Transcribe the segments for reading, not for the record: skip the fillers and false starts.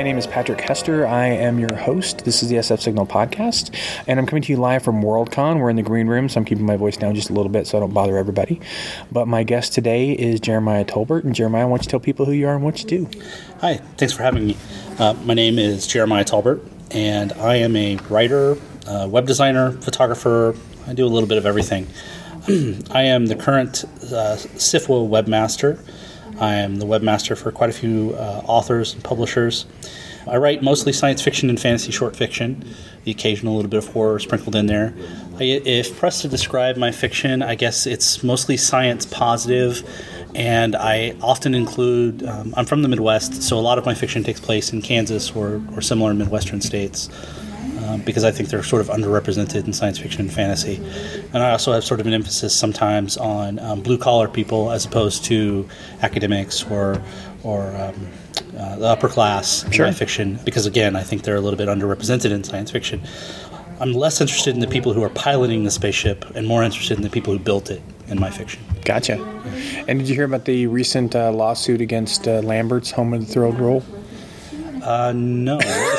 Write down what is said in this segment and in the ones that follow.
My name is Patrick Hester. I am your host. This is the SF Signal podcast, and I'm coming to you live from WorldCon. We're in the green room, so I'm keeping my voice down just a little bit so I don't bother everybody. But my guest today is Jeremiah Tolbert, and Jeremiah, why don't you tell people who you are and what you do? Hi, thanks for having me. My name is Jeremiah Tolbert, and I am a writer, web designer, photographer. I do a little bit of everything. I am the current SIFWA webmaster. I am the webmaster for quite a few authors and publishers. I write mostly science fiction and fantasy short fiction, the occasional little bit of horror sprinkled in there. If pressed to describe my fiction, I guess it's mostly science positive, and I often include, I'm from the Midwest, so a lot of my fiction takes place in Kansas or similar Midwestern states. Because I think they're sort of underrepresented in science fiction and fantasy. And I also have sort of an emphasis sometimes on blue-collar people as opposed to academics or the upper class in my fiction, because, again, I think they're a little bit underrepresented in science fiction. I'm less interested in the people who are piloting the spaceship and more interested in the people who built it in my fiction. Gotcha. And did you hear about the recent lawsuit against Lambert's Home of the Thrilled Roll? No.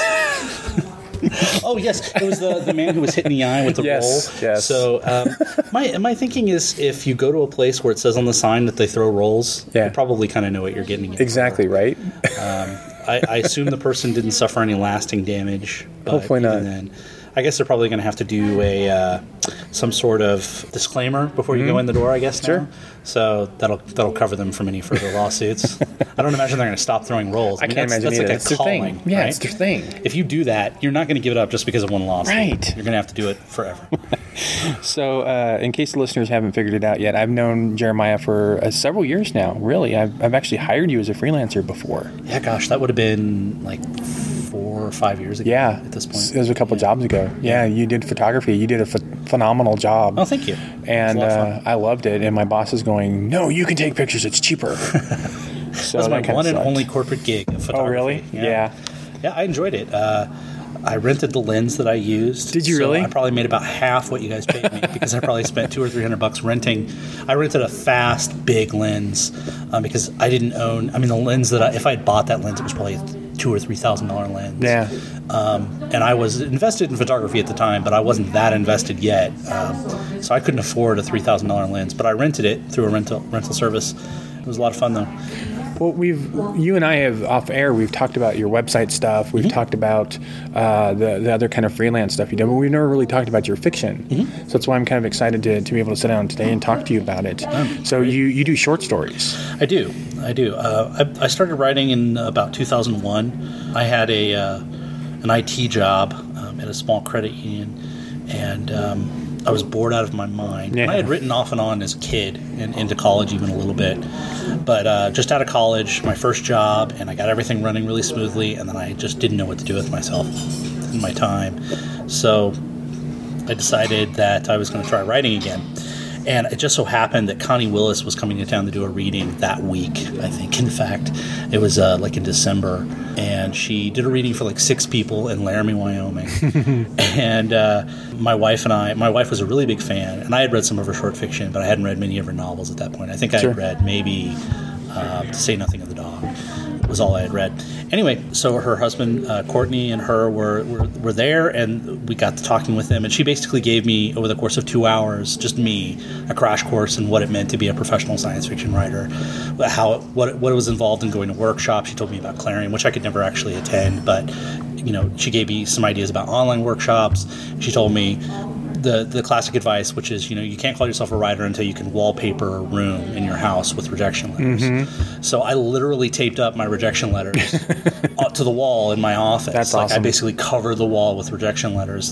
Oh, yes. It was the man who was hit in the eye with the roll. Yes. So my thinking is if you go to a place where it says on the sign that they throw rolls, you probably kind of know what you're getting into. Exactly, right? I assume the person didn't suffer any lasting damage. But hopefully not. Then, I guess they're probably going to have to do some sort of disclaimer before you go in the door, I guess, now. So that'll cover them from any further lawsuits. I don't imagine they're going to stop throwing rolls. I can't imagine that's either. like It's a calling. their thing. Yeah, right? it's their thing. If you do that, you're not going to give it up just because of one lawsuit. Right. You're going to have to do it forever. So, in case the listeners haven't figured it out yet, I've known Jeremiah for several years now, really. I've actually hired you as a freelancer before. Yeah, gosh, that would have been like 4 or 5 years ago at this point. It was a couple jobs ago. Yeah, you did photography. You did a phenomenal job. Oh, thank you. And I loved it. And my boss is going, no, you can take pictures. It's cheaper. So that was my one and only corporate gig of photography. Oh, really? Yeah, I enjoyed it. I rented the lens that I used. Did you really? I probably made about half what you guys paid me because I probably spent $200 or $300 renting. I rented a fast, big lens because I didn't own. I mean, the lens that if I had bought that lens, it was probably $2,000 or $3,000 lens. Yeah. And I was invested in photography at the time, but I wasn't that invested yet. So I couldn't afford a $3,000 lens. But I rented it through a rental service. It was a lot of fun, though. Well, you and I have off air. We've talked about your website stuff. We've talked about the other kind of freelance stuff you do, but we've never really talked about your fiction. So that's why I'm kind of excited to be able to sit down today and talk to you about it. So you do short stories. I do. I started writing in about 2001. I had an IT job at a small credit union, and I was bored out of my mind. Yeah. I had written off and on as a kid and into college even a little bit. But just out of college, my first job, and I got everything running really smoothly, and then I just didn't know what to do with myself in my time. So I decided that I was going to try writing again. And it just so happened that Connie Willis was coming to town to do a reading that week, I think. In fact, it was like in December. And she did a reading for like 6 people in Laramie, Wyoming. And my wife was a really big fan. And I had read some of her short fiction, but I hadn't read many of her novels at that point. I think I had read maybe To Say Nothing of the Dog. Was all I had read. Anyway, so her husband, Courtney, and her were there, and we got to talking with them. And she basically gave me, over the course of 2 hours, just me, a crash course in what it meant to be a professional science fiction writer, what it was involved in going to workshops. She told me about Clarion, which I could never actually attend, but she gave me some ideas about online workshops. She told me the classic advice, which is, you can't call yourself a writer until you can wallpaper a room in your house with rejection letters. So I literally taped up my rejection letters to the wall in my office. That's awesome. I basically covered the wall with rejection letters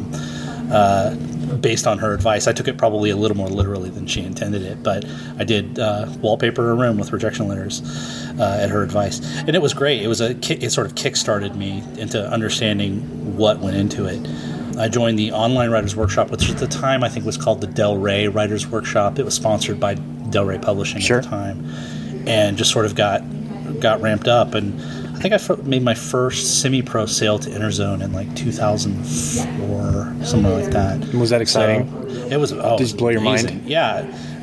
based on her advice. I took it probably a little more literally than she intended it, but I did wallpaper a room with rejection letters at her advice. And it was great. It sort of kick-started me into understanding what went into it. I joined the Online Writers Workshop, which at the time I think was called the Del Rey Writers Workshop. It was sponsored by Del Rey Publishing at the time, and just sort of got ramped up. And I think I made my first semi-pro sale to Interzone in like 2004, somewhere like that. Was that exciting? So it was. Did it blow your mind? Yeah.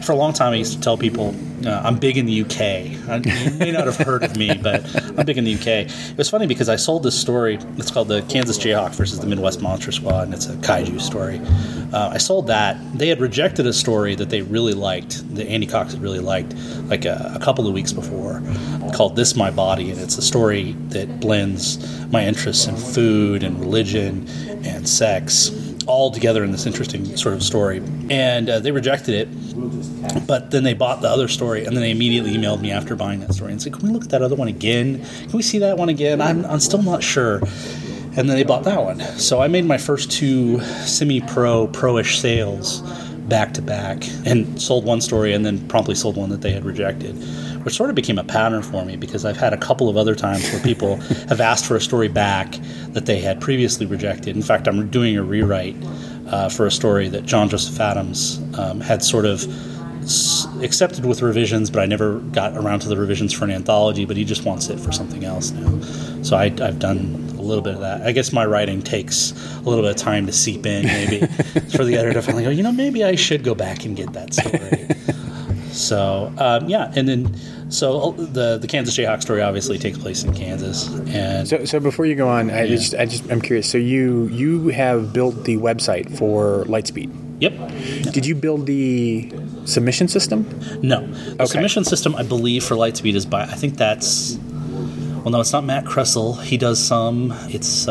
for a long time, I used to tell people I'm big in the UK. You may not have heard of me, but I'm big in the UK. It was funny because I sold this story. It's called The Kansas Jayhawk versus the Midwest Monster Squad, and it's a kaiju story. I sold that. They had rejected a story that they really liked, that Andy Cox had really liked, like a couple of weeks before, called This My Body, and it's a story that blends my interests in food and religion and sex all together in this interesting sort of story. And they rejected it, but then they bought the other story, and then they immediately emailed me after buying that story and said, can we look at that other one again? Can we see that one again? I'm still not sure. And then they bought that one. So I made my first 2 semi-pro, pro-ish sales back-to-back, and sold one story and then promptly sold one that they had rejected, which sort of became a pattern for me because I've had a couple of other times where people have asked for a story back that they had previously rejected. In fact, I'm doing a rewrite for a story that John Joseph Adams had sort of accepted with revisions, but I never got around to the revisions for an anthology, but he just wants it for something else now. So I've done a little bit of that. I guess my writing takes a little bit of time to seep in, maybe, for the editor to finally go, maybe I should go back and get that story. So, and then so the Kansas Jayhawk story obviously takes place in Kansas. And so before you go on, I'm curious. So you have built the website for Lightspeed. Yep. Did you build the submission system? No. The submission system, I believe, for Lightspeed is by, I think that's, well, no, it's not Matt Kressel. He does some. It's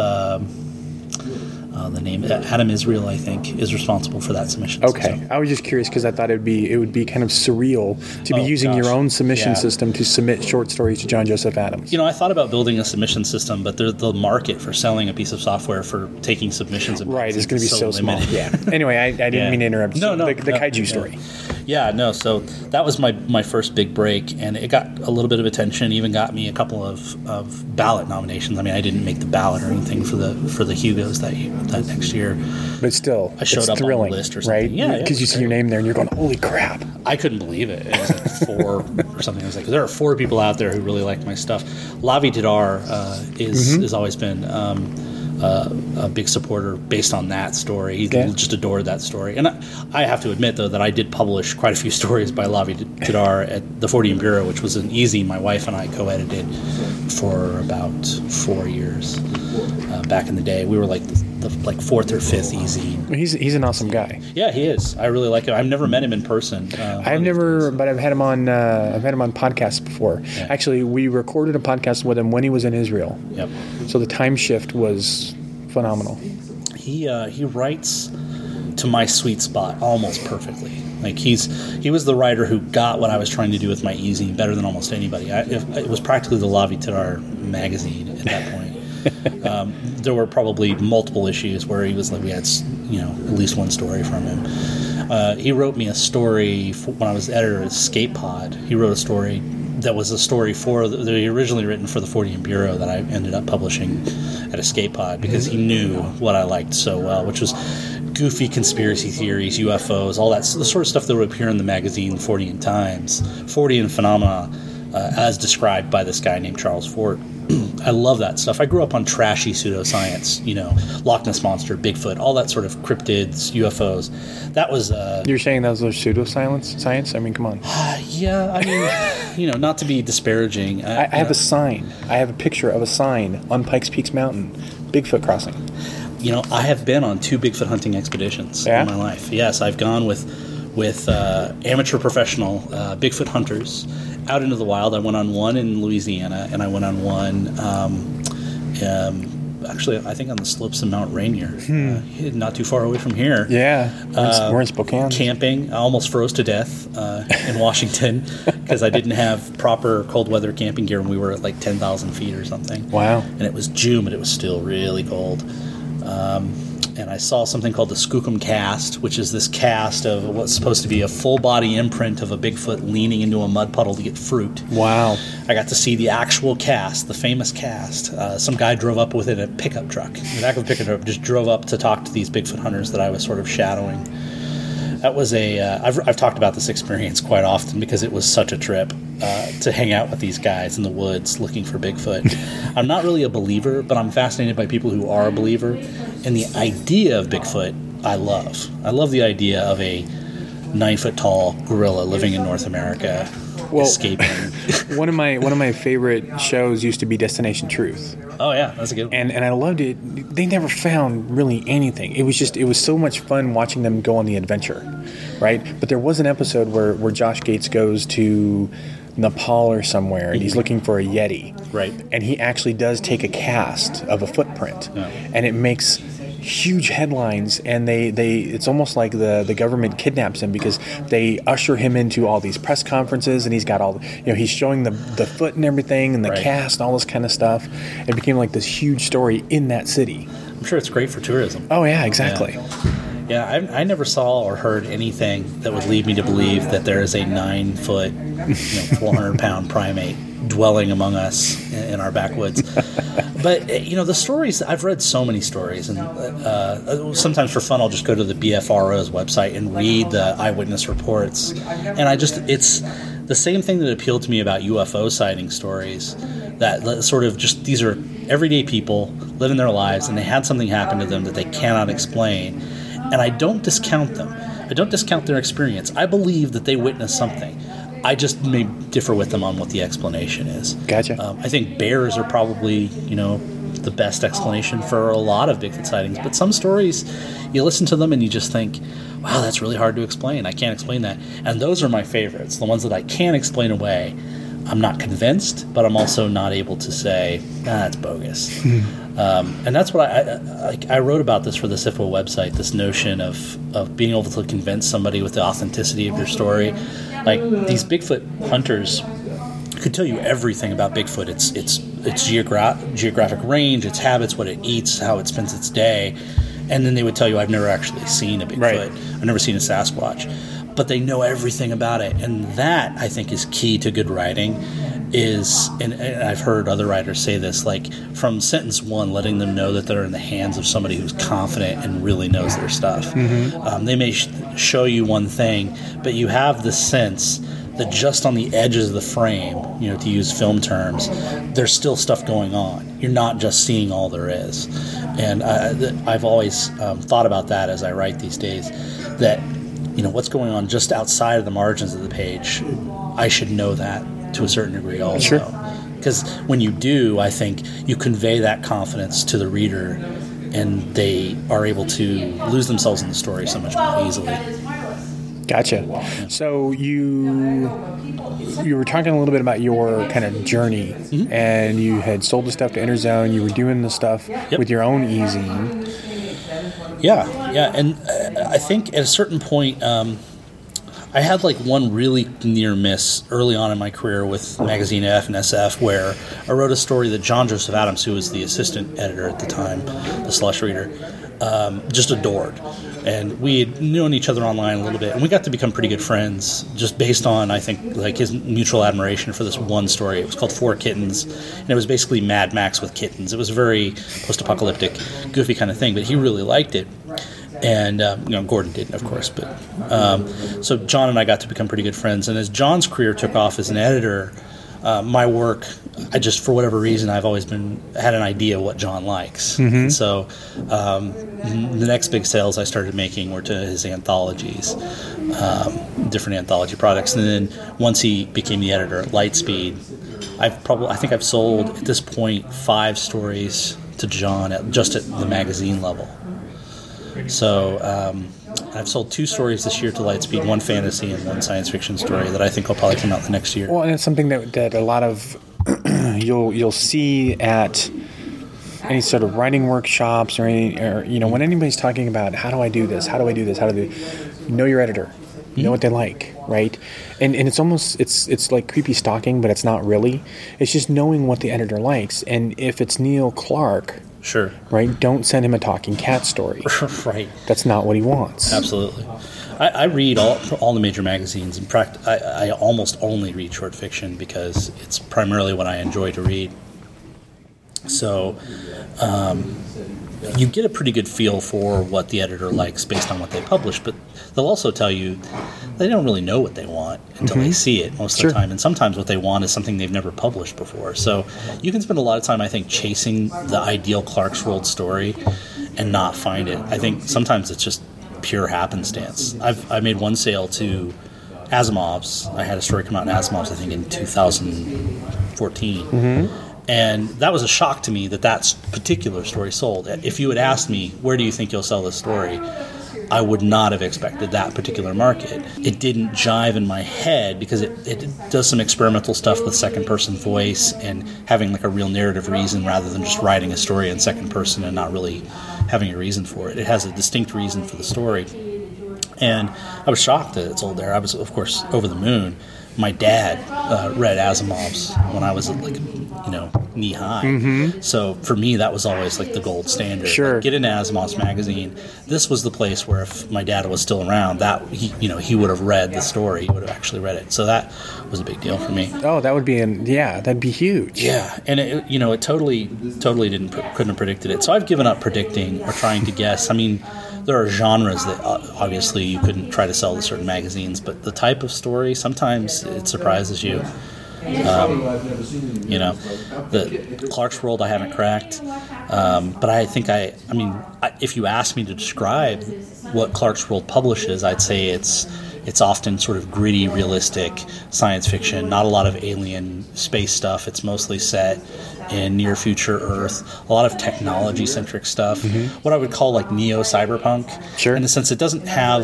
the name Adam Israel, I think, is responsible for that submission system. I was just curious because I thought it would be kind of surreal to be using your own submission system to submit short stories to John Joseph Adams. I thought about building a submission system, but the market for selling a piece of software for taking submissions and is going to be so small. Yeah. Anyway, I didn't mean to interrupt. No, the kaiju story. Yeah, no. So that was my first big break, and it got a little bit of attention. Even got me a couple of ballot nominations. I mean, I didn't make the ballot or anything for the Hugos that next year. But still, I showed up thrilling, on the list or something. Right? Yeah, because you see your name there and you're going, "Holy crap!" I couldn't believe it. It was like 4 or something. I was like, there are 4 people out there who really like my stuff. Lavi Tidar has always been a big supporter based on that story. He just adored that story. And I have to admit, though, that I did publish quite a few stories by Lavi Tidar at the 40 Bureau, which was an easy my wife and I co-edited for about 4 years. Back in the day, we were like the 4th or 5th easy. He's an awesome guy. Yeah, he is. I really like him. I've never met him in person. I've never, but I've had him on. I've had him on podcasts before. Yeah. Actually, we recorded a podcast with him when he was in Israel. Yep. So the time shift was phenomenal. He writes to my sweet spot almost perfectly. Like he was the writer who got what I was trying to do with my easy better than almost anybody. It was practically the Lavi Tidar magazine at that point. There were probably multiple issues where he was like, we had at least one story from him. He wrote me a story when I was editor at Escape Pod. He wrote a story that was a story that he originally written for the 40 Bureau that I ended up publishing at Escape Pod because he knew what I liked so well, which was goofy conspiracy theories, UFOs, all that the sort of stuff that would appear in the magazine 40 and Times, 40 and Phenomena, as described by this guy named Charles Fort. I love that stuff. I grew up on trashy pseudoscience, Loch Ness Monster, Bigfoot, all that sort of cryptids, UFOs. That was... You're saying those are pseudoscience? I mean, come on. Yeah, I mean, not to be disparaging. I have a sign. I have a picture of a sign on Pikes Peak Mountain, Bigfoot crossing. I have been on 2 Bigfoot hunting expeditions in my life. Yes, I've gone with amateur professional Bigfoot hunters out into the wild. I went on one in Louisiana, and I went on one actually I think on the slopes of Mount Rainier, not too far away from here. We're in Spokane. Camping. I almost froze to death in Washington because I didn't have proper cold weather camping gear, and we were at like 10,000 feet or something. Wow. And it was June, but it was still really cold. And I saw something called the Skookum cast, which is this cast of what's supposed to be a full-body imprint of a Bigfoot leaning into a mud puddle to get fruit. Wow. I got to see the actual cast, the famous cast. Some guy drove up with it in a pickup truck. In the back of a pickup truck, just drove up to talk to these Bigfoot hunters that I was sort of shadowing. That was I've talked about this experience quite often because it was such a trip to hang out with these guys in the woods looking for Bigfoot. I'm not really a believer, but I'm fascinated by people who are a believer. And the idea of Bigfoot, I love. I love the idea of a 9-foot-tall gorilla living in North America, escaping. one of my favorite shows used to be Destination Truth. Oh yeah, that's a good one. And I loved it. They never found really anything. It was so much fun watching them go on the adventure, right? But there was an episode where Josh Gates goes to Nepal or somewhere, and he's looking for a Yeti. Right. And he actually does take a cast of a footprint, and it makes huge headlines, and it's almost like the government kidnaps him, because they usher him into all these press conferences, and he's got all, he's showing the foot and everything, and the cast and all this kind of stuff. It became like this huge story in that city. I'm sure it's great for tourism. Oh yeah, exactly. Yeah, I never saw or heard anything that would lead me to believe that there is a 9-foot, 400-pound primate dwelling among us in our backwoods. But, the stories, I've read so many stories, and sometimes for fun I'll just go to the BFRO's website and read the eyewitness reports. And it's the same thing that appealed to me about UFO sighting stories, that sort of just, these are everyday people living their lives, and they had something happen to them that they cannot explain. And I don't discount them. I don't discount their experience. I believe that they witnessed something. I just may differ with them on what the explanation is. Gotcha. I think bears are probably, the best explanation for a lot of Bigfoot sightings. But some stories, you listen to them and you just think, wow, that's really hard to explain. I can't explain that. And those are my favorites, the ones that I can explain away. I'm not convinced, but I'm also not able to say, that's bogus. And that's what I wrote about this for the SIFO website, this notion of being able to convince somebody with the authenticity of your story. Like, these Bigfoot hunters could tell you everything about Bigfoot. Its geographic range, its habits, what it eats, how it spends its day. And then they would tell you, I've never actually seen a Bigfoot. Right. I've never seen a Sasquatch. But they know everything about it. And that, I think, is key to good writing. And I've heard other writers say this, like, from sentence 1, letting them know that they're in the hands of somebody who's confident and really knows their stuff. Mm-hmm. They may show you one thing, but you have the sense that just on the edges of the frame, to use film terms, there's still stuff going on. You're not just seeing all there is. And I've always thought about that as I write these days, that what's going on just outside of the margins of the page, I should know that to a certain degree also. Sure. Because when you do, I think you convey that confidence to the reader, and they are able to lose themselves in the story so much more easily. Gotcha. So you were talking a little bit about your kind of journey, and you had sold the stuff to Interzone. You were doing the stuff with your own e-zine. Yeah, and I think at a certain point, I had like one really near miss early on in my career with Magazine F and SF, where I wrote a story that John Joseph Adams, who was the assistant editor at the time, the Slush Reader, just adored. And we had known each other online a little bit, and we got to become pretty good friends just based on, I think, like his mutual admiration for this one story. It was called Four Kittens, and it was basically Mad Max with kittens. It was a very post-apocalyptic, goofy kind of thing, but he really liked it. And, Gordon didn't, of course. But so John and I got to become pretty good friends. And as John's career took off as an editor, my work, I just, for whatever reason, I've always had an idea what John likes. Mm-hmm. And so the next big sales I started making were to his anthologies, different anthology products. And then once he became the editor at Lightspeed, I think I've sold, at this point, 5 stories to John just at the magazine level. So I've sold 2 stories this year to Lightspeed, 1 fantasy and 1 science fiction story that I think will probably come out the next year. Well, and it's something that a lot of you'll see at any sort of writing workshops or when anybody's talking about how do I do this, know your editor, know what they like, right? And it's almost it's like creepy stalking, but it's not really. It's just knowing what the editor likes, and if it's Neil Clark. Sure. Right? Don't send him a talking cat story. Right. That's not what he wants. Absolutely. I read all the major magazines. In fact, I almost only read short fiction because it's primarily what I enjoy to read. So you get a pretty good feel for what the editor likes based on what they publish, but they'll also tell you they don't really know what they want until they see it most of the time. And sometimes what they want is something they've never published before. So you can spend a lot of time, I think, chasing the ideal Clarkesworld story and not find it. I think sometimes it's just pure happenstance. I made one sale to Asimov's. I had a story come out in Asimov's, I think, in 2014. And that was a shock to me that particular story sold. If you had asked me, where do you think you'll sell this story, I would not have expected that particular market. It didn't jive in my head because it does some experimental stuff with second-person voice and having like a real narrative reason rather than just writing a story in second person and not really having a reason for it. It has a distinct reason for the story. And I was shocked that it sold there. I was, of course, over the moon. My dad read Asimov's when I was like, knee high. So for me, that was always like the gold standard. Sure. Like, get into Asimov's magazine. This was the place where if my dad was still around, that he would have read the story. He would have actually read it. So that was a big deal for me. Oh, that would be that'd be huge. Yeah, and it totally couldn't have predicted it. So I've given up predicting or trying to guess. I mean, there are genres that obviously you couldn't try to sell to certain magazines, but the type of story, sometimes it surprises you. The Clarkesworld I haven't cracked, but I think if you ask me to describe what Clarkesworld publishes, I'd say it's often sort of gritty, realistic science fiction, not a lot of alien space stuff. It's mostly set in near future Earth, a lot of technology centric stuff, what I would call like neo-cyberpunk. Sure. In the sense it's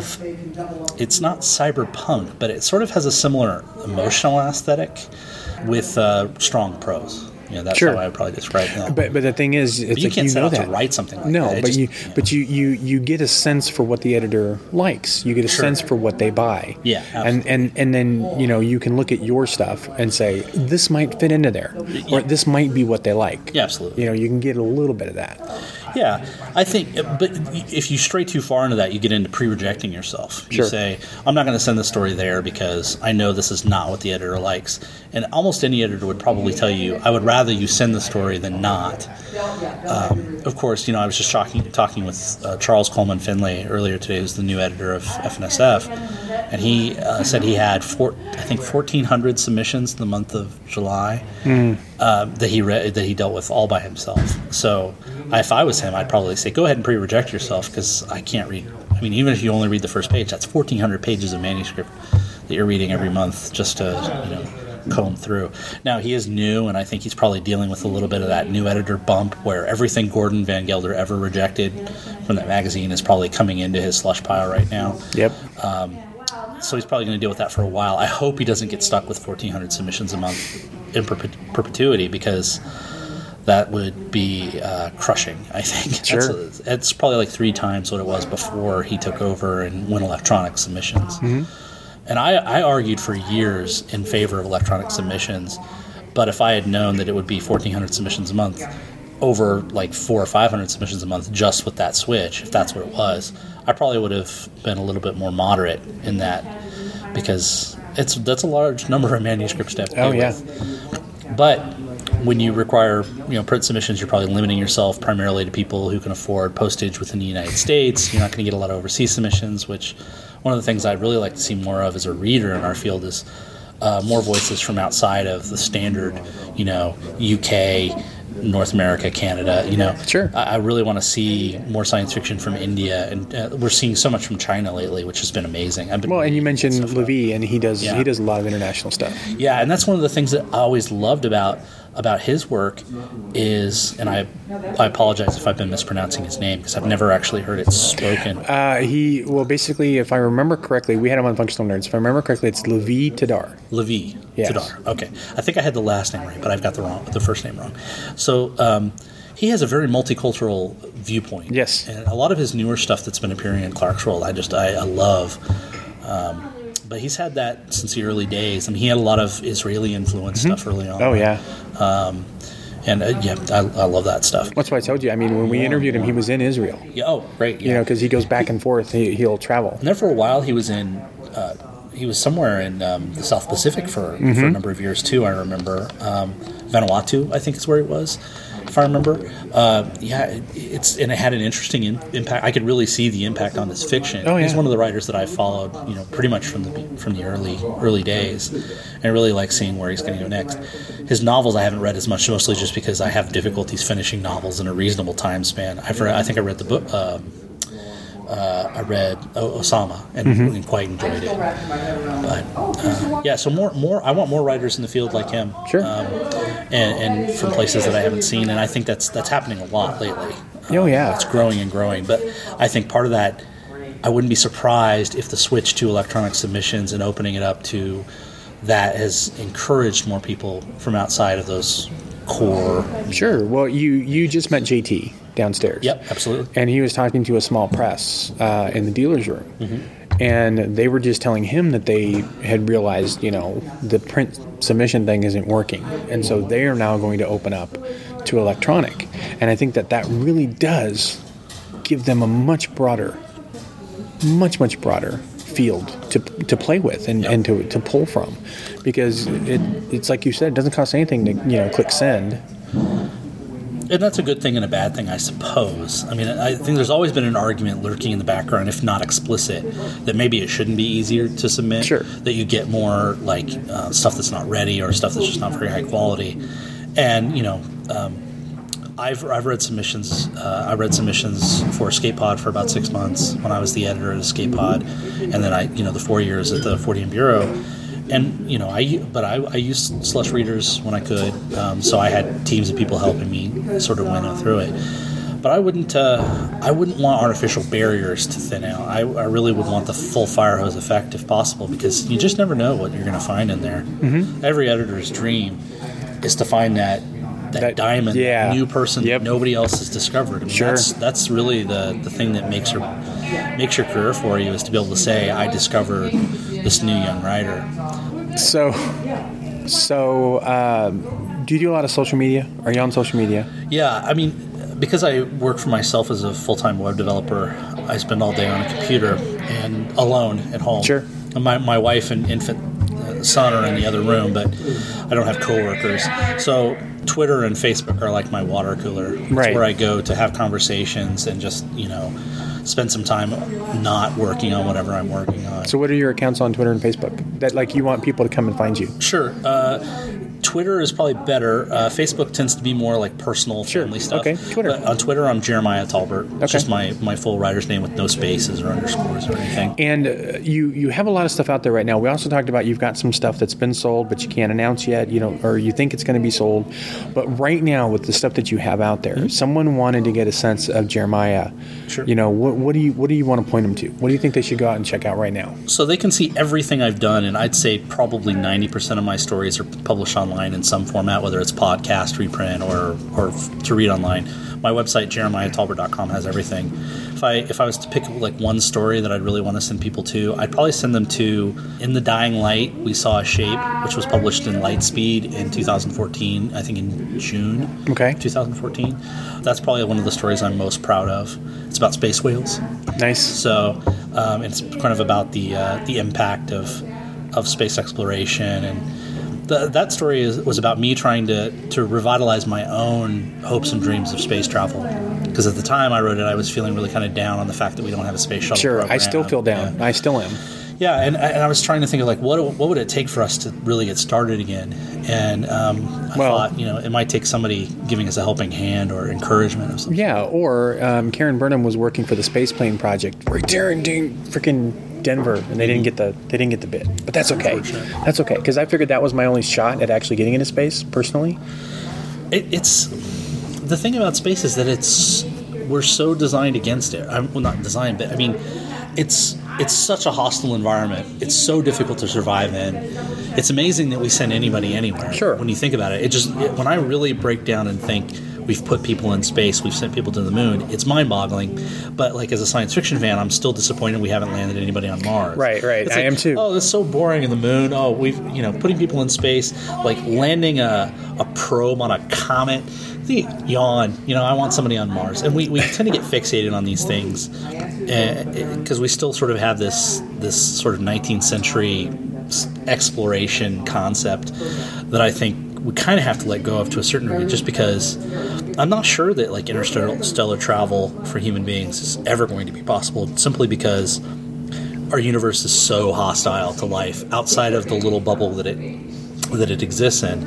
not cyberpunk, but it sort of has a similar emotional aesthetic with strong prose. That's sure. how I would probably describe that. But the thing is, it's you like can't set out that. to write something like no, that. But you get a sense for what the editor likes. You get a sense for what they buy. Yeah, absolutely. And then you can look at your stuff and say this might fit into there, or this might be what they like. Yeah, absolutely. You can get a little bit of that. Yeah, I think, but if you stray too far into that, you get into pre-rejecting yourself. You say, I'm not going to send the story there because I know this is not what the editor likes. And almost any editor would probably tell you, I would rather you send the story than not. Of course, I was just talking with Charles Coleman Finlay earlier today, who's the new editor of FNSF, and he said he had 1,400 submissions in the month of July that he dealt with all by himself. So if I was him, I'd probably say, go ahead and pre-reject yourself because I can't read. I mean, even if you only read the first page, that's 1,400 pages of manuscript that you're reading every month just to comb through. Now, he is new, and I think he's probably dealing with a little bit of that new editor bump where everything Gordon Van Gelder ever rejected from that magazine is probably coming into his slush pile right now. Yep. So he's probably going to deal with that for a while. I hope he doesn't get stuck with 1,400 submissions a month in perpetuity because that would be crushing, I think. Sure. It's probably like 3 times what it was before he took over and went electronic submissions. And I argued for years in favor of electronic submissions, but if I had known that it would be 1,400 submissions a month over like 400 or 500 submissions a month just with that switch, if that's what it was, I probably would have been a little bit more moderate in that because that's a large number of manuscripts to have to deal with. But when you require print submissions, you're probably limiting yourself primarily to people who can afford postage within the United States. You're not going to get a lot of overseas submissions, which one of the things I'd really like to see more of as a reader in our field is more voices from outside of the standard, UK, North America, Canada. Sure. I really want to see more science fiction from India, and we're seeing so much from China lately, which has been amazing. And you mentioned Levy, and he does a lot of international stuff. Yeah, and that's one of the things that I always loved about his work is, and I apologize if I've been mispronouncing his name because I've never actually heard it spoken. Basically, if I remember correctly, we had him on Functional Nerds. If I remember correctly, it's Levi Tadar. Levi Tadar. Okay, I think I had the last name right, but I've got the first name wrong. So he has a very multicultural viewpoint. Yes, and a lot of his newer stuff that's been appearing in Clarkesworld, I love. But he's had that since the early days. I mean, he had a lot of Israeli influence stuff early on. Oh, yeah. I love that stuff. That's why I told you. I mean, when we interviewed him, he was in Israel. Yeah. Oh, great. Yeah. Because he goes back and forth. He'll travel. And there for a while, he was somewhere in the South Pacific for a number of years, too, I remember. Vanuatu, I think is where he was, if I remember. It had an interesting impact. I could really see the impact on his fiction. Oh, yeah. He's one of the writers that I followed, pretty much from the early days, and I really like seeing where he's going to go next. His novels I haven't read as much, mostly just because I have difficulties finishing novels in a reasonable time span. I think I read the book. I read Osama and quite enjoyed it. But so more. I want more writers in the field like him. Sure. And from places that I haven't seen, and I think that's happening a lot lately. It's growing and growing. But I think part of that, I wouldn't be surprised if the switch to electronic submissions and opening it up to that has encouraged more people from outside of those core. Sure. Well, you just met JT downstairs. Yep, absolutely. And he was talking to a small press in the dealer's room. Mm-hmm. And they were just telling him that they had realized, the print submission thing isn't working. And so they are now going to open up to electronic. And I think that really does give them a much broader field to play with and to pull from. Because it's like you said, it doesn't cost anything to, click send. And that's a good thing and a bad thing, I suppose. I mean, I think there's always been an argument lurking in the background, if not explicit, that maybe it shouldn't be easier to submit. Sure. That you get more stuff that's not ready or stuff that's just not very high quality. And I've read submissions. I read submissions for EscapePod for about 6 months when I was the editor at EscapePod, and then the 4 years at the 4DM Bureau. And I used slush readers when I could, so I had teams of people helping me sort of winnow through it. But I wouldn't want artificial barriers to thin out. I really would want the full fire hose effect if possible, because you just never know what you're going to find in there. Mm-hmm. Every editor's dream is to find that diamond, that new person that nobody else has discovered. I mean, sure. That's really the thing that makes your career for you, is to be able to say, I discovered this new young writer. So do you do a lot of social media? Are you on social media? Yeah, I mean, because I work for myself as a full-time web developer, I spend all day on a computer and alone at home. Sure. And my wife and infant son are in the other room, but I don't have coworkers. So Twitter and Facebook are like my water cooler. It's where I go to have conversations and just, spend some time not working on whatever I'm working on. So what are your accounts on Twitter and Facebook that you want people to come and find you? Sure. Twitter is probably better. Facebook tends to be more like personal, family stuff. Okay, Twitter. But on Twitter, I'm Jeremiah Talbert. It's just my full writer's name with no spaces or underscores or anything. And you have a lot of stuff out there right now. We also talked about you've got some stuff that's been sold, but you can't announce yet, or you think it's going to be sold. But right now, with the stuff that you have out there, if someone wanted to get a sense of Jeremiah, sure. What do you want to point them to? What do you think they should go out and check out right now? So they can see everything I've done, and I'd say probably 90% of my stories are published online in some format, whether it's podcast, reprint, or to read online. My website, jeremiahtalbert.com, has everything. If I was to pick one story that I'd really want to send people to, I'd probably send them to In the Dying Light, We Saw a Shape, which was published in Lightspeed in 2014, I think in June 2014. That's probably one of the stories I'm most proud of. It's about space whales. Nice. So it's kind of about the impact of space exploration, and that story was about me trying to revitalize my own hopes and dreams of space travel. Because at the time I wrote it, I was feeling really kind of down on the fact that we don't have a space shuttle program. I still feel down. Yeah. I still am. Yeah, and I was trying to think of what would it take for us to really get started again. And I thought, it might take somebody giving us a helping hand or encouragement or something. Yeah, or Karen Burnham was working for the Space Plane Project right there in freaking Denver, and they didn't get the bid. But that's okay. That's okay, because I figured that was my only shot at actually getting into space personally. It's the thing about space is that we're so designed against it. Well, not designed, but I mean, it's such a hostile environment. It's so difficult to survive in. It's amazing that we send anybody anywhere. Sure. When you think about it, when I really break down and think we've put people in space, we've sent people to the moon, it's mind-boggling. But as a science fiction fan, I'm still disappointed we haven't landed anybody on Mars. Right. I am too. Oh, that's so boring in the moon. Oh, we've putting people in space, landing a probe on a comet. Yawn. I want somebody on Mars, and we tend to get fixated on these things because we still sort of have this sort of 19th century exploration concept that I think we kind of have to let go of to a certain degree, just because I'm not sure that interstellar travel for human beings is ever going to be possible, simply because our universe is so hostile to life outside of the little bubble that it exists in.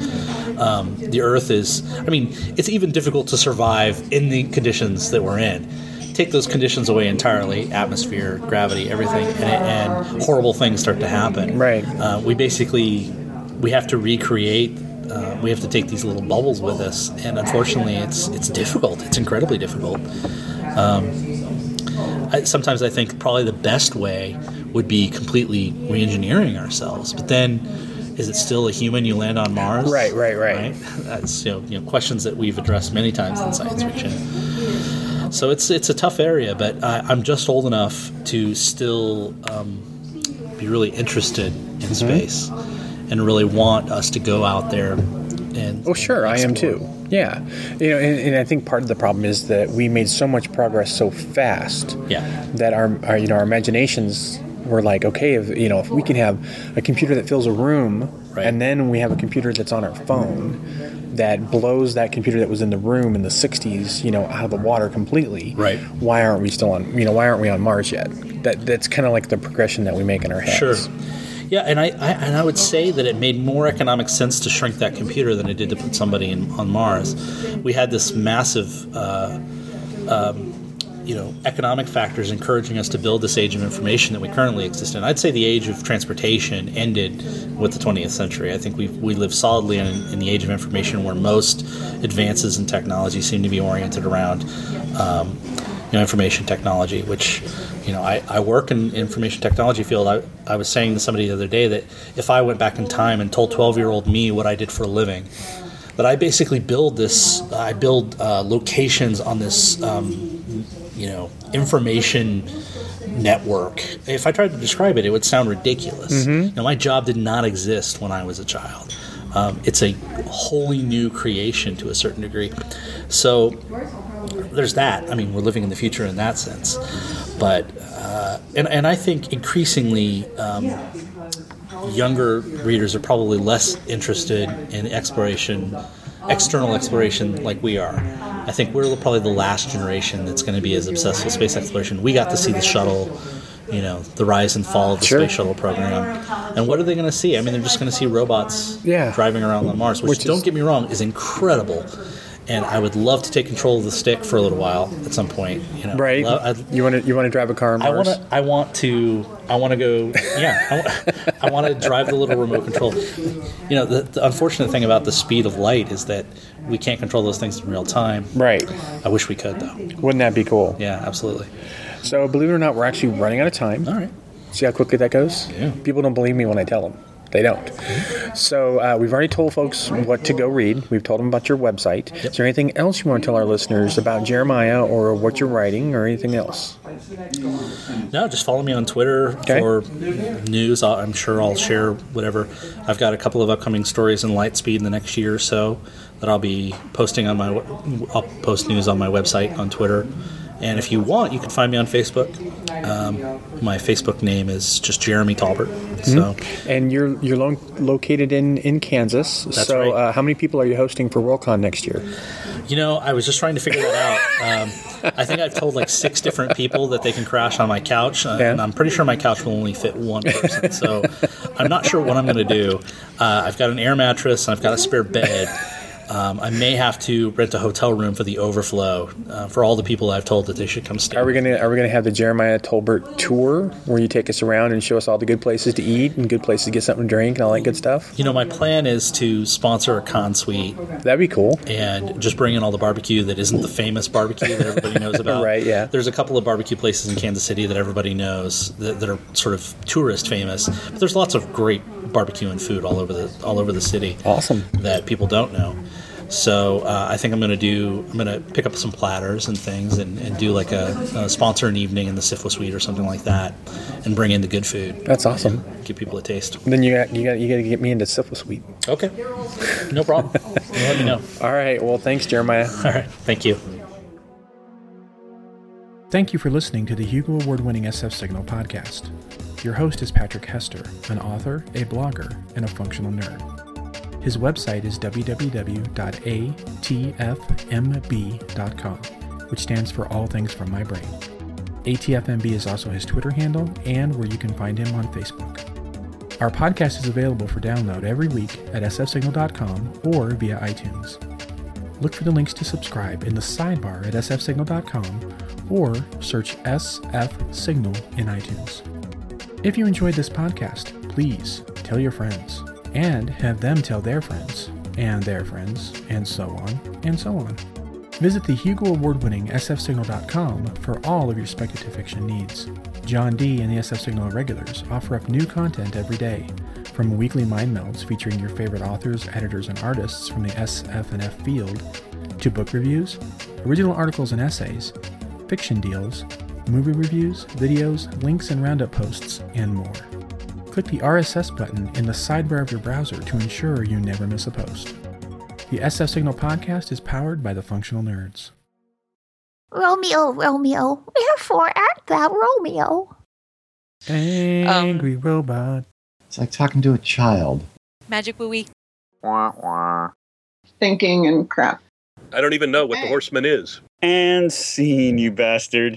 The Earth is, it's even difficult to survive in the conditions that we're in. take those conditions away entirely, atmosphere, gravity, everything, and horrible things start to happen. Right. We have to recreate. We have to take these little bubbles with us, and unfortunately, it's difficult. It's incredibly difficult. Sometimes I think probably the best way would be completely re-engineering ourselves, but then is it still a human you land on Mars? Right. That's questions that we've addressed many times in science fiction. So it's a tough area, but I'm just old enough to still be really interested in space and really want us to go out there and sure, explore. I am too. Yeah, and I think part of the problem is that we made so much progress so fast that our imaginations were like, okay, if we can have a computer that fills a room, and then we have a computer that's on our phone that blows that computer that was in the room in the 60s, out of the water completely. Right. Why aren't we still on? Why aren't we on Mars yet? That's kind of like the progression that we make in our heads. Sure. Yeah, and I would say that it made more economic sense to shrink that computer than it did to put somebody on Mars. We had this massive, economic factors encouraging us to build this age of information that we currently exist in. I'd say the age of transportation ended with the 20th century. I think we live solidly in the age of information where most advances in technology seem to be oriented around information technology, which I work in information technology field. I was saying to somebody the other day that if I went back in time and told 12-year-old me what I did for a living, that I basically build locations on this information network. If I tried to describe it, it would sound ridiculous. My job did not exist when I was a child. It's a wholly new creation to a certain degree. So there's that. I mean, we're living in the future in that sense. But and I think increasingly younger readers are probably less interested in external exploration like we are. I think we're probably the last generation that's going to be as obsessed with space exploration. We got to see the shuttle, the rise and fall of the space shuttle program. And what are they going to see? I mean, they're just going to see robots driving around on Mars, which don't get me wrong, is incredible. And I would love to take control of the stick for a little while at some point. Right. You want to drive a car on Mars? I want to go. Yeah. I want to drive the little remote control. The unfortunate thing about the speed of light is that we can't control those things in real time. Right. I wish we could, though. Wouldn't that be cool? Yeah, absolutely. So, believe it or not, we're actually running out of time. All right. See how quickly that goes? Yeah. People don't believe me when I tell them. They don't. So we've already told folks what to go read. We've told them about your website. Yep. Is there anything else you want to tell our listeners about Jeremiah or what you're writing or anything else? No, just follow me on Twitter for news. I'm sure I'll share whatever. I've got a couple of upcoming stories in Lightspeed in the next year or so that I'll be posting on I'll post news on my website on Twitter. And if you want, you can find me on Facebook. My Facebook name is just Jeremy Talbert. So, and you're located in Kansas. That's so right. How many people are you hosting for Worldcon next year? I was just trying to figure that out. I think I've told like 6 different people that they can crash on my couch, and I'm pretty sure my couch will only fit one person. So I'm not sure what I'm going to do. I've got an air mattress and I've got a spare bed. I may have to rent a hotel room for the overflow for all the people I've told that they should come stay. Are we gonna have the Jeremiah Tolbert tour where you take us around and show us all the good places to eat and good places to get something to drink and all that good stuff? My plan is to sponsor a con suite. That'd be cool. And just bring in all the barbecue that isn't the famous barbecue that everybody knows about. Right, yeah. There's a couple of barbecue places in Kansas City that everybody knows that are sort of tourist famous. But there's lots of great barbecue and food all over the city. Awesome. That people don't know. So I think I'm going to pick up some platters and things and do like a sponsor an evening in the SIFWA suite or something like that, and bring in the good food. That's awesome. Give people a taste. Then you got to get me into SIFWA suite. Okay, no problem. Let me know. All right. Well, thanks, Jeremiah. All right. Thank you. Thank you for listening to the Hugo Award-winning SF Signal podcast. Your host is Patrick Hester, an author, a blogger, and a functional nerd. His website is www.atfmb.com, which stands for All Things From My Brain. ATFMB is also his Twitter handle and where you can find him on Facebook. Our podcast is available for download every week at sfsignal.com or via iTunes. Look for the links to subscribe in the sidebar at sfsignal.com or search SF Signal in iTunes. If you enjoyed this podcast, please tell your friends and have them tell their friends, and so on and so on. Visit the Hugo Award-winning sfsignal.com for all of your speculative fiction needs. John D. and the SF Signal Irregulars offer up new content every day, from weekly mind melds featuring your favorite authors, editors, and artists from the SF and F field, to book reviews, original articles and essays, fiction deals, movie reviews, videos, links and roundup posts, and more. Click the RSS button in the sidebar of your browser to ensure you never miss a post. The SF Signal podcast is powered by the Functional Nerds. Romeo, Romeo, wherefore art thou Romeo? Angry robot. It's like talking to a child. Magic Wooey. Thinking and crap. I don't even know what the horseman is. And scene, you bastard.